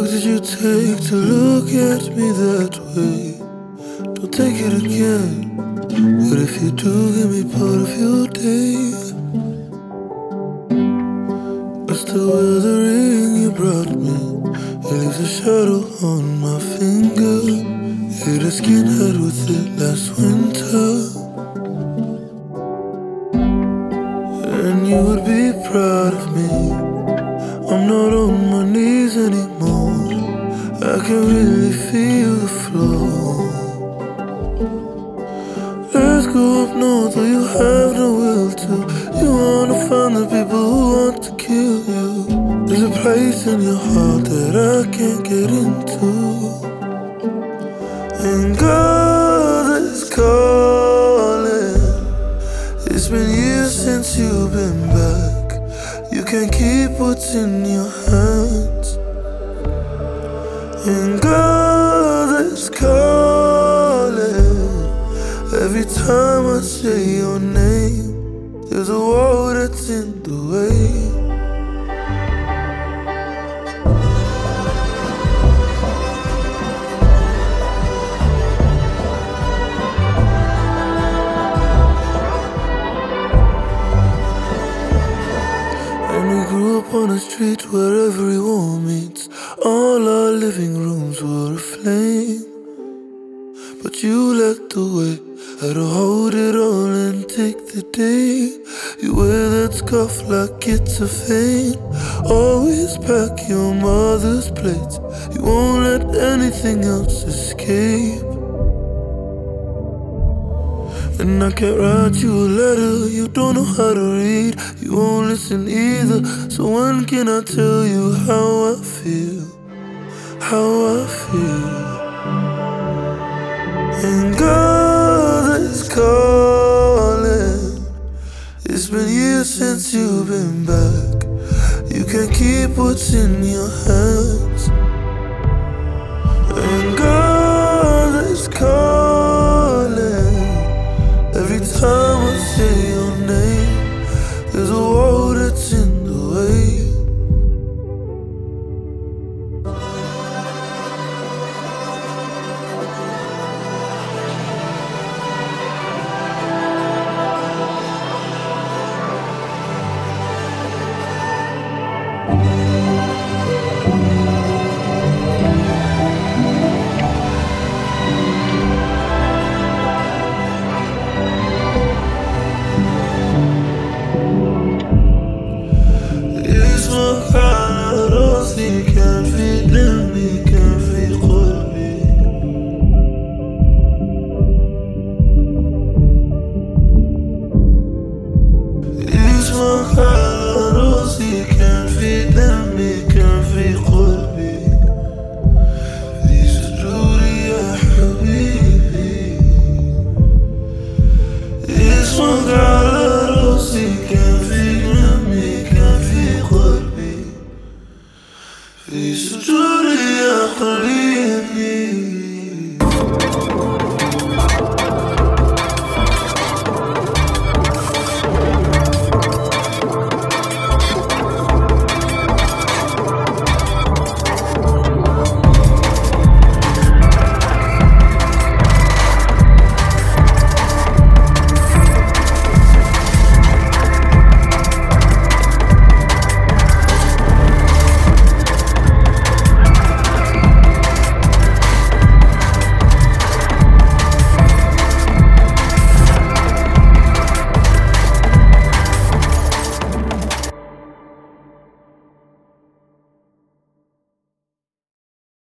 did you take to look at me that way? Don't take it again. But if you do, give me part of your day. It's the weathering you brought me. It leaves a shadow on my finger. Hit a skinhead with it last winter. And you would be proud of me. I'm not on my knees anymore. I can really feel the floor. Let's go up north where you have no will to. You wanna find the people who want to kill you. There's a place in your heart that I can't get into. And God is calling. It's been years since you've been back. You can't keep what's in your hands. And God is calling. Every time I say your name, there's a wall that's in the way. And we grew up on a street where every wall meets. All our living rooms were aflame. But you led the way. Had to hold it all and take the day. You wear that scarf like it's a feint. Always pack your mother's plates. You won't let anything else escape. And I can't write you a letter. You don't know how to read. You won't listen either. So when can I tell you how I feel? How I feel. And God is calling. It's been years since you've been back. You can't keep what's in your hands. And God is calling. Every time I say your name, there's a wall that's in the way. راسي كان في دمي كان في قلبي اسمك على راسي كان في دمي كان في قلبي في سجودي يا حبيبي اسمك على راسي كان في دمي كان في قلبي في سجودي يا حبيبي.